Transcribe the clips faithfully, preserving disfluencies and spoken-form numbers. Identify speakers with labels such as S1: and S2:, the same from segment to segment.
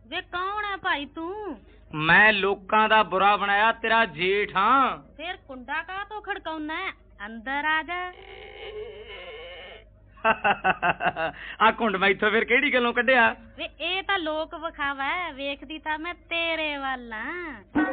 S1: वे कौन है भाई तू?
S2: मैं लोकां दा बुरा बनाया तेरा जेठ हां।
S1: फिर कुंडा का तो खड़काउना है, अंदर आ जा।
S2: आ कुंड मैं इथों फिर केड़ी गल्लों कढिया?
S1: वे ए तां लोक विखावा है, वेखदी तां मैं तेरे वल हां।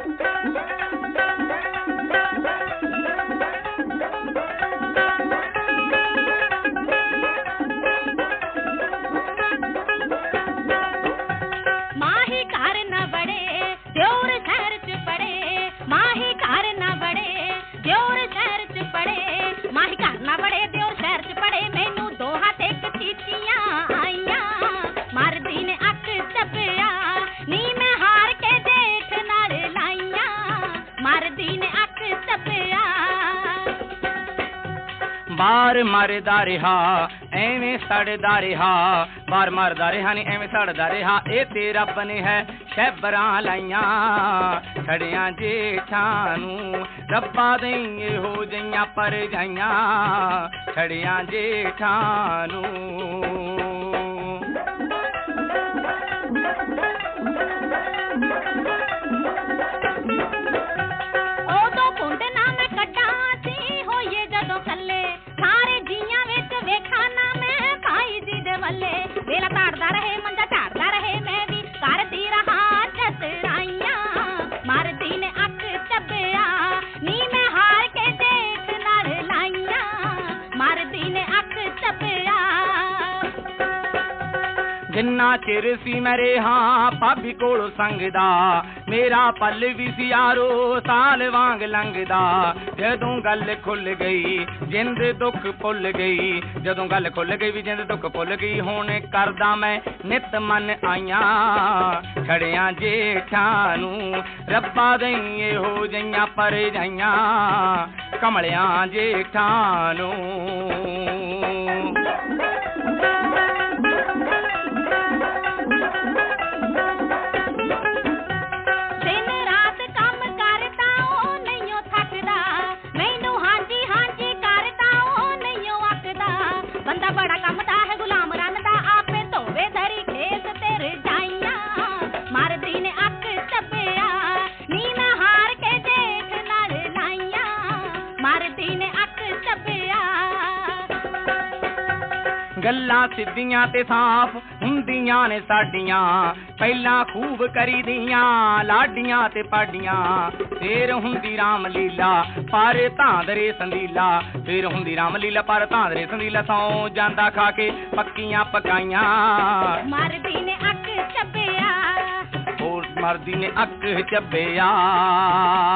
S2: बार मरदा रिहा एवें सड़दा रिहा, बार मरदा रिहा नी एवें सड़दा रिहा। ए ते रब ने है शैबरां लाइयां छड़ियां जेठां नूं, रब्बा देंगे हो जइयां पर जाइयां छड़ियां जेठां नूं। जिन्ना चिर सी मैं रेहा भाभी कोलों संगदा, मेरा पल भी सी यारो साल वांग लंघदा। जदों गल खुल गई जिंद दुख भुल गई, जदों गल खुल गई भी जिंद दुख भुल गई। हुण करदा मैं नित मन आइयां छड़ियां जेठां नूं, रब्बा देइये हो जइयां पर जाइयां कमलियां जेठां नूं। गल्लां सिद्धियां ते साफ हुंदियां ने साडियां, पहलां खूब करीदियां लाडियां ते पाडियां। फिर हुंदी राम लीला पर धांदरे संदीला, फिर हुंदी राम लीला पर धांदरे संदीला। सौ जांदा खा के पक्कियां पकाइयां,
S1: मरदी ने अक चब्बिया,
S2: होर मरदी ने अक चब्बिया।